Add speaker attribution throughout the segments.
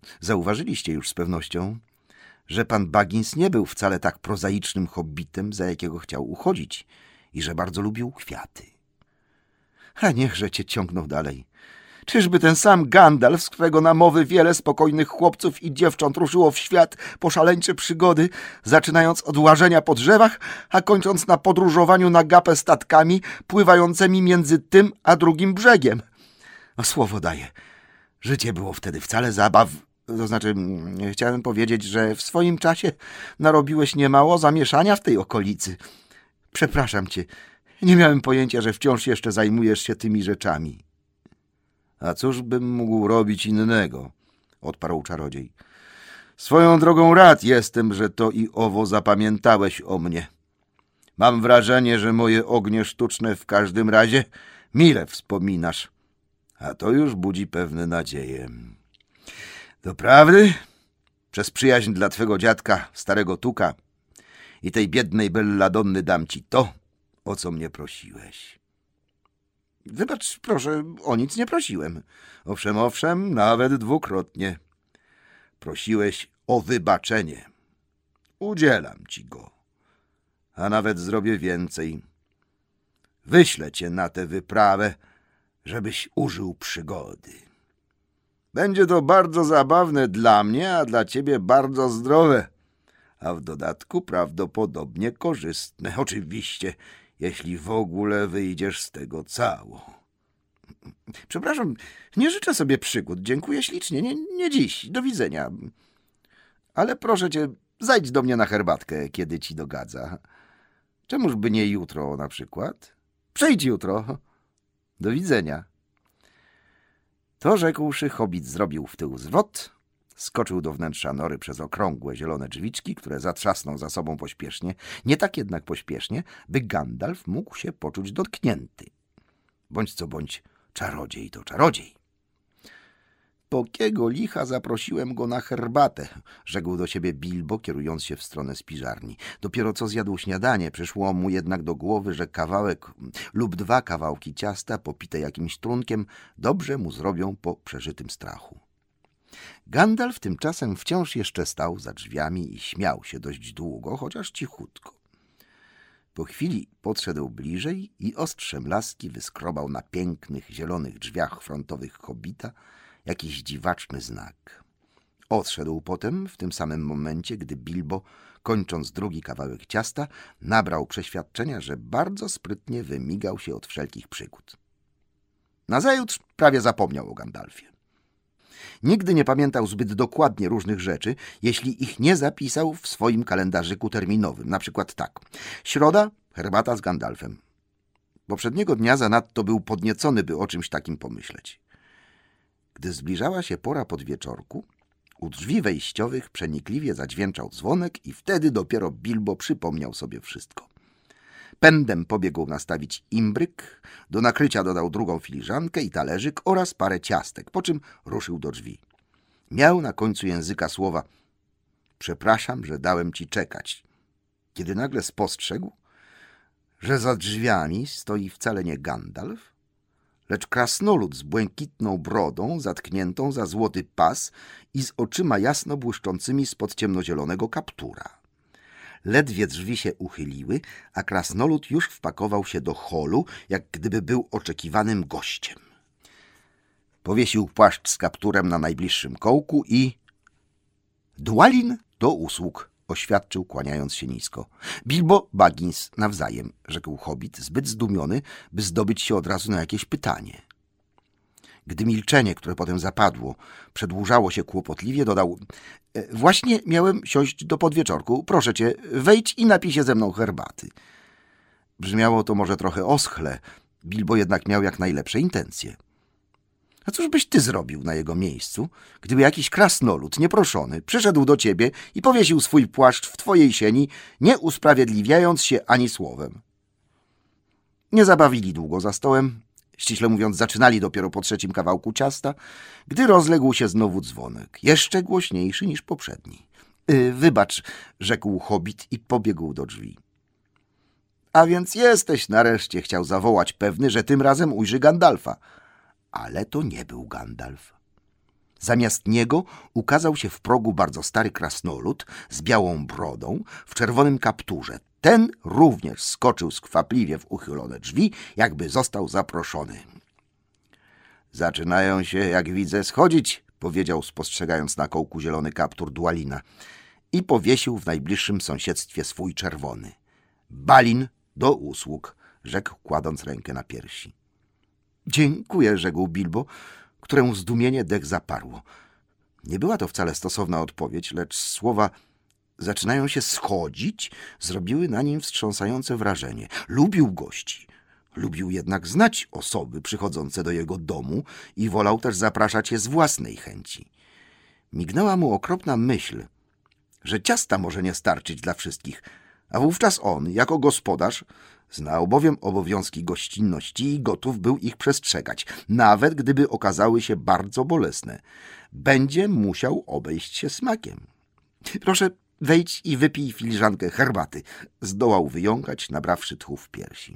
Speaker 1: Zauważyliście już z pewnością, że pan Baggins nie był wcale tak prozaicznym hobbitem, za jakiego chciał uchodzić i że bardzo lubił kwiaty. A niechże cię ciągnął dalej. Czyżby ten sam Gandalf, z którego namowy wiele spokojnych chłopców i dziewcząt ruszyło w świat po szaleńcze przygody, zaczynając od łażenia po drzewach, a kończąc na podróżowaniu na gapę statkami pływającymi między tym a drugim brzegiem. A słowo daję, życie było wtedy wcale zabaw... To znaczy, chciałem powiedzieć, że w swoim czasie narobiłeś niemało zamieszania w tej okolicy. Przepraszam cię, nie miałem pojęcia, że wciąż jeszcze zajmujesz się tymi rzeczami. A cóż bym mógł robić innego? Odparł czarodziej. Swoją drogą rad jestem, że to i owo zapamiętałeś o mnie. Mam wrażenie, że moje ognie sztuczne w każdym razie mile wspominasz, a to już budzi pewne nadzieje. Doprawdy, przez przyjaźń dla twego dziadka, starego Tuka i tej biednej Belladonny dam ci to, o co mnie prosiłeś. Wybacz, proszę, o nic nie prosiłem. Owszem, nawet dwukrotnie. Prosiłeś o wybaczenie. Udzielam ci go, a nawet zrobię więcej. Wyślę cię na tę wyprawę, żebyś użył przygody. Będzie to bardzo zabawne dla mnie, a dla ciebie bardzo zdrowe, a w dodatku prawdopodobnie korzystne. Oczywiście, jeśli w ogóle wyjdziesz z tego cało. Przepraszam, nie życzę sobie przygód. Dziękuję ślicznie. Nie dziś. Do widzenia. Ale proszę cię, zajdź do mnie na herbatkę, kiedy ci dogadza. Czemuż by nie jutro na przykład? Przyjdź jutro. Do widzenia. To rzekłszy, hobbit zrobił w tył zwrot, skoczył do wnętrza nory przez okrągłe, zielone drzwiczki, które zatrzasnął za sobą pośpiesznie, nie tak jednak pośpiesznie, by Gandalf mógł się poczuć dotknięty. Bądź co bądź, czarodziej to czarodziej. Po kiego licha zaprosiłem go na herbatę, rzekł do siebie Bilbo, kierując się w stronę spiżarni. Dopiero co zjadł śniadanie, przyszło mu jednak do głowy, że kawałek lub dwa kawałki ciasta popite jakimś trunkiem dobrze mu zrobią po przeżytym strachu. Gandalf tymczasem wciąż jeszcze stał za drzwiami i śmiał się dość długo, chociaż cichutko. Po chwili podszedł bliżej i ostrzem laski wyskrobał na pięknych, zielonych drzwiach frontowych hobbita jakiś dziwaczny znak. Odszedł potem w tym samym momencie, gdy Bilbo, kończąc drugi kawałek ciasta, nabrał przeświadczenia, że bardzo sprytnie wymigał się od wszelkich przygód. Nazajutrz prawie zapomniał o Gandalfie. Nigdy nie pamiętał zbyt dokładnie różnych rzeczy, jeśli ich nie zapisał w swoim kalendarzyku terminowym. Na przykład tak. Środa, herbata z Gandalfem. Poprzedniego dnia zanadto był podniecony, by o czymś takim pomyśleć. Gdy zbliżała się pora podwieczorku, u drzwi wejściowych przenikliwie zadźwięczał dzwonek i wtedy dopiero Bilbo przypomniał sobie wszystko. Pędem pobiegł nastawić imbryk, do nakrycia dodał drugą filiżankę i talerzyk oraz parę ciastek, po czym ruszył do drzwi. Miał na końcu języka słowa „Przepraszam, że dałem ci czekać”, kiedy nagle spostrzegł, że za drzwiami stoi wcale nie Gandalf, lecz krasnolud z błękitną brodą zatkniętą za złoty pas i z oczyma jasno błyszczącymi spod ciemnozielonego kaptura. Ledwie drzwi się uchyliły, a krasnolud już wpakował się do holu, jak gdyby był oczekiwanym gościem. Powiesił płaszcz z kapturem na najbliższym kołku i... Dwalin do usług, oświadczył, kłaniając się nisko. Bilbo Baggins nawzajem, rzekł hobbit, zbyt zdumiony, by zdobyć się od razu na jakieś pytanie. Gdy milczenie, które potem zapadło, przedłużało się kłopotliwie, dodał: Właśnie miałem siąść do podwieczorku. Proszę cię, wejdź i napij się ze mną herbaty. Brzmiało to może trochę oschle. Bilbo jednak miał jak najlepsze intencje. A cóż byś ty zrobił na jego miejscu, gdyby jakiś krasnolud nieproszony przyszedł do ciebie i powiesił swój płaszcz w twojej sieni, nie usprawiedliwiając się ani słowem? Nie zabawili długo za stołem. Ściśle mówiąc, zaczynali dopiero po trzecim kawałku ciasta, gdy rozległ się znowu dzwonek, jeszcze głośniejszy niż poprzedni. Wybacz, rzekł hobbit i pobiegł do drzwi. A więc jesteś nareszcie, chciał zawołać, pewny, że tym razem ujrzy Gandalfa. Ale to nie był Gandalf. Zamiast niego ukazał się w progu bardzo stary krasnolud z białą brodą w czerwonym kapturze. Ten również skoczył skwapliwie w uchylone drzwi, jakby został zaproszony. Zaczynają się, jak widzę, schodzić, powiedział, spostrzegając na kołku zielony kaptur Dwalina i powiesił w najbliższym sąsiedztwie swój czerwony. Balin do usług, rzekł, kładąc rękę na piersi. Dziękuję, rzekł Bilbo, któremu zdumienie dech zaparło. Nie była to wcale stosowna odpowiedź, lecz słowa zaczynają się schodzić zrobiły na nim wstrząsające wrażenie. Lubił gości. Lubił jednak znać osoby przychodzące do jego domu i wolał też zapraszać je z własnej chęci. Mignęła mu okropna myśl, że ciasta może nie starczyć dla wszystkich, a wówczas on, jako gospodarz, znał bowiem obowiązki gościnności i gotów był ich przestrzegać, nawet gdyby okazały się bardzo bolesne. Będzie musiał obejść się smakiem. Proszę, wejdź i wypij filiżankę herbaty, zdołał wyjąkać, nabrawszy tchu w piersi.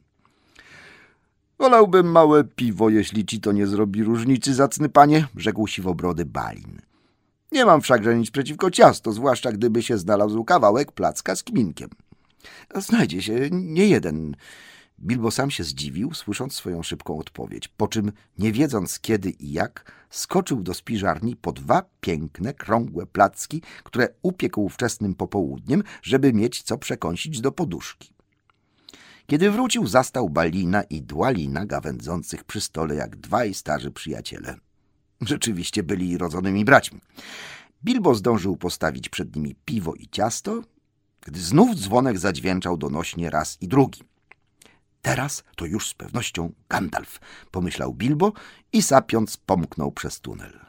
Speaker 1: Wolałbym małe piwo, jeśli ci to nie zrobi różnicy, zacny panie, rzekł siwobrody Balin. Nie mam wszakże nic przeciwko ciasto, zwłaszcza gdyby się znalazł kawałek placka z kminkiem. Znajdzie się nie jeden. Bilbo sam się zdziwił, słysząc swoją szybką odpowiedź, po czym, nie wiedząc kiedy i jak, skoczył do spiżarni po 2 piękne, krągłe placki, które upiekł wczesnym popołudniem, żeby mieć co przekąsić do poduszki. Kiedy wrócił, zastał Balina i Dwalina gawędzących przy stole jak 2 starzy przyjaciele. Rzeczywiście byli rodzonymi braćmi. Bilbo zdążył postawić przed nimi piwo i ciasto, gdy znów dzwonek zadźwięczał donośnie raz i drugi. Teraz to już z pewnością Gandalf, pomyślał Bilbo i sapiąc pomknął przez tunel.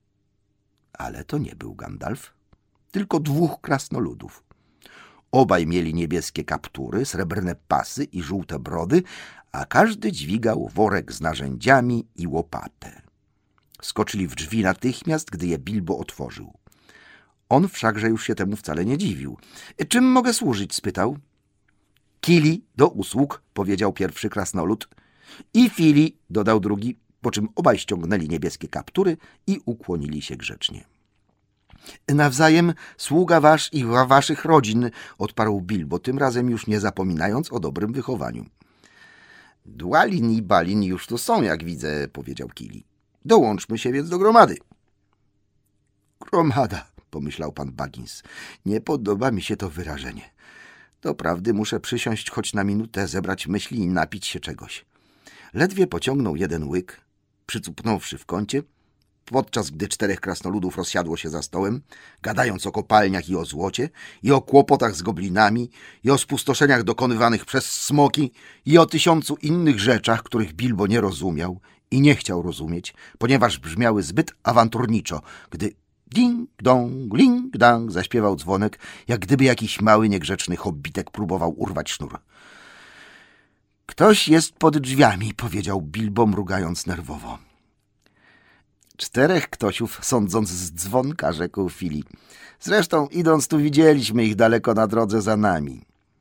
Speaker 1: Ale to nie był Gandalf, tylko 2 krasnoludów. Obaj mieli niebieskie kaptury, srebrne pasy i żółte brody, a każdy dźwigał worek z narzędziami i łopatę. Skoczyli w drzwi natychmiast, gdy je Bilbo otworzył. On wszakże już się temu wcale nie dziwił. — Czym mogę służyć? — spytał. — Kili do usług — powiedział pierwszy krasnolud. — I Fili — dodał drugi, po czym obaj ściągnęli niebieskie kaptury i ukłonili się grzecznie. — Nawzajem sługa wasz i waszych rodzin — odparł Bilbo, tym razem już nie zapominając o dobrym wychowaniu. — Dwalin i Balin już tu są, jak widzę — powiedział Kili. — Dołączmy się więc do gromady. — Gromada — pomyślał pan Baggins. Nie podoba mi się to wyrażenie. Doprawdy muszę przysiąść choć na minutę, zebrać myśli i napić się czegoś. Ledwie pociągnął jeden łyk, przycupnąwszy w kącie, podczas gdy 4 krasnoludów rozsiadło się za stołem, gadając o kopalniach i o złocie, i o kłopotach z goblinami, i o spustoszeniach dokonywanych przez smoki, i o 1000 innych rzeczach, których Bilbo nie rozumiał i nie chciał rozumieć, ponieważ brzmiały zbyt awanturniczo, gdy ding-dong, ling-dang zaśpiewał dzwonek, jak gdyby jakiś mały, niegrzeczny hobbitek próbował urwać sznur. — Ktoś jest pod drzwiami — powiedział Bilbo, mrugając nerwowo. — 4 ktośów, sądząc z dzwonka — rzekł Fili. — Zresztą, idąc tu, widzieliśmy ich daleko na drodze za nami.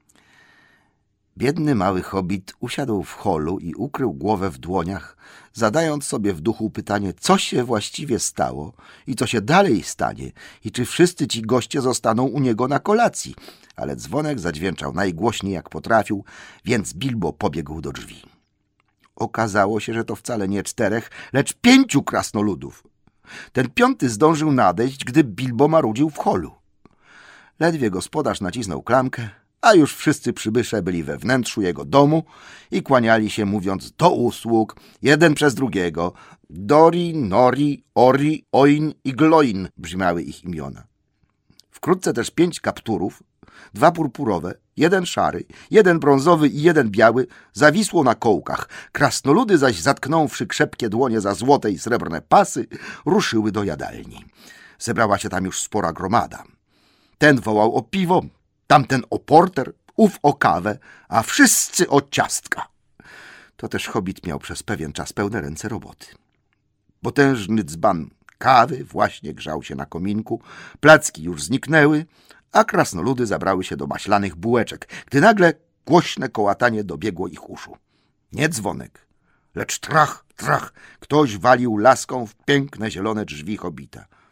Speaker 1: Biedny mały hobbit usiadł w holu i ukrył głowę w dłoniach, zadając sobie w duchu pytanie, co się właściwie stało i co się dalej stanie i czy wszyscy ci goście zostaną u niego na kolacji. Ale dzwonek zadźwięczał najgłośniej jak potrafił, więc Bilbo pobiegł do drzwi. Okazało się, że to wcale nie 4, lecz 5 krasnoludów. Ten 5 zdążył nadejść, gdy Bilbo marudził w holu. Ledwie gospodarz nacisnął klamkę, a już wszyscy przybysze byli we wnętrzu jego domu i kłaniali się, mówiąc do usług, jeden przez drugiego. Dori, Nori, Ori, Oin i Gloin brzmiały ich imiona. Wkrótce też 5 kapturów, 2 purpurowe, 1 szary, 1 brązowy i 1 biały zawisło na kołkach. Krasnoludy zaś, zatknąwszy krzepkie dłonie za złote i srebrne pasy, ruszyły do jadalni. Zebrała się tam już spora gromada. Ten wołał o piwo, tamten o porter, ów o kawę, a wszyscy o ciastka. To też hobbit miał przez pewien czas pełne ręce roboty. Potężny dzban kawy właśnie grzał się na kominku, placki już zniknęły, a krasnoludy zabrały się do maślanych bułeczek, gdy nagle głośne kołatanie dobiegło ich uszu. Nie dzwonek, lecz trach, trach, ktoś walił laską w piękne zielone drzwi hobbita.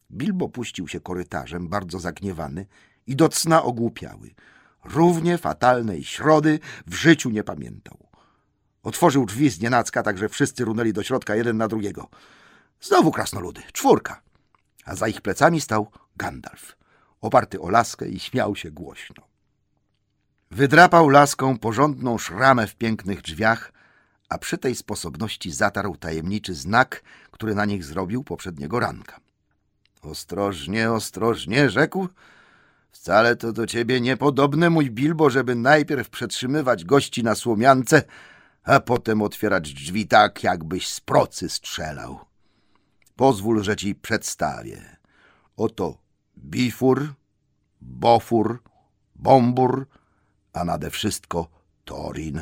Speaker 1: Bilbo puścił się korytarzem, bardzo zagniewany i do cna ogłupiały. Równie fatalnej środy w życiu nie pamiętał. Otworzył drzwi znienacka, tak że wszyscy runęli do środka jeden na drugiego. Znowu krasnoludy, 4. A za ich plecami stał Gandalf, oparty o laskę i śmiał się głośno. Wydrapał laską porządną szramę w pięknych drzwiach, a przy tej sposobności zatarł tajemniczy znak, który na nich zrobił poprzedniego ranka. Ostrożnie, ostrożnie, rzekł. Wcale to do ciebie niepodobne, mój Bilbo, żeby najpierw przetrzymywać gości na słomiance, a potem otwierać drzwi tak, jakbyś z procy strzelał. Pozwól, że ci przedstawię. Oto Bifur, Bofur, Bombur, a nade wszystko Thorin.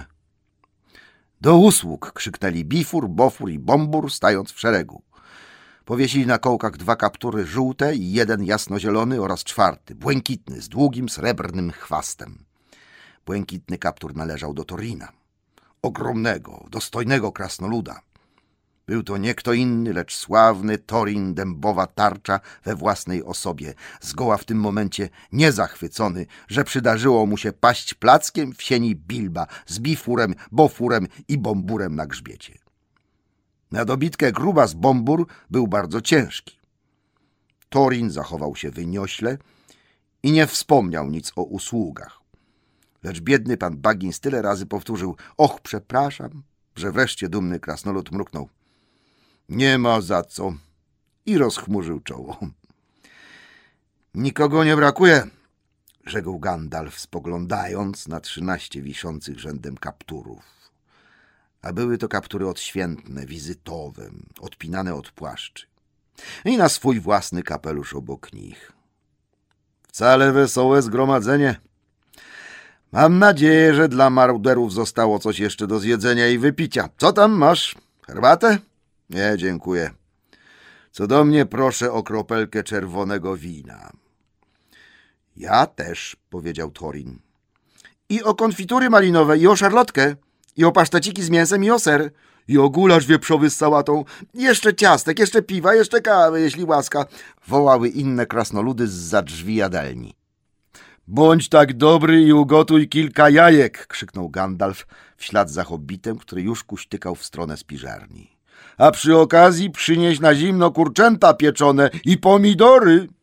Speaker 1: Do usług, krzyknęli Bifur, Bofur i Bombur, stając w szeregu. Powiesili na kołkach 2 kaptury żółte i 1 jasnozielony oraz 4, błękitny, z długim srebrnym chwastem. Błękitny kaptur należał do Thorina, ogromnego, dostojnego krasnoluda. Był to nie kto inny, lecz sławny Thorin Dębowa Tarcza we własnej osobie, zgoła w tym momencie niezachwycony, że przydarzyło mu się paść plackiem w sieni Bilba z Bifurem, Bofurem i Bomburem na grzbiecie. Na dobitkę grubas Bombur był bardzo ciężki. Thorin zachował się wyniośle i nie wspomniał nic o usługach. Lecz biedny pan Baggins tyle razy powtórzył: och, przepraszam, że wreszcie dumny krasnolud mruknął: nie ma za co, i rozchmurzył czoło. Nikogo nie brakuje, rzekł Gandalf, spoglądając na 13 wiszących rzędem kapturów. A były to kaptury odświętne, wizytowe, odpinane od płaszczy. I na swój własny kapelusz obok nich. Wcale wesołe zgromadzenie. Mam nadzieję, że dla maruderów zostało coś jeszcze do zjedzenia i wypicia. Co tam masz? Herbatę? Nie, dziękuję. Co do mnie, proszę o kropelkę czerwonego wina. Ja też, powiedział Thorin. I o konfitury malinowe, i o szarlotkę, i o paszteciki z mięsem, i o ser, i o gulasz wieprzowy z sałatą, jeszcze ciastek, jeszcze piwa, jeszcze kawy, jeśli łaska, wołały inne krasnoludy zza drzwi jadalni. Bądź tak dobry i ugotuj kilka jajek, krzyknął Gandalf w ślad za hobbitem, który już kuśtykał w stronę spiżarni. A przy okazji przynieś na zimno kurczęta pieczone i pomidory.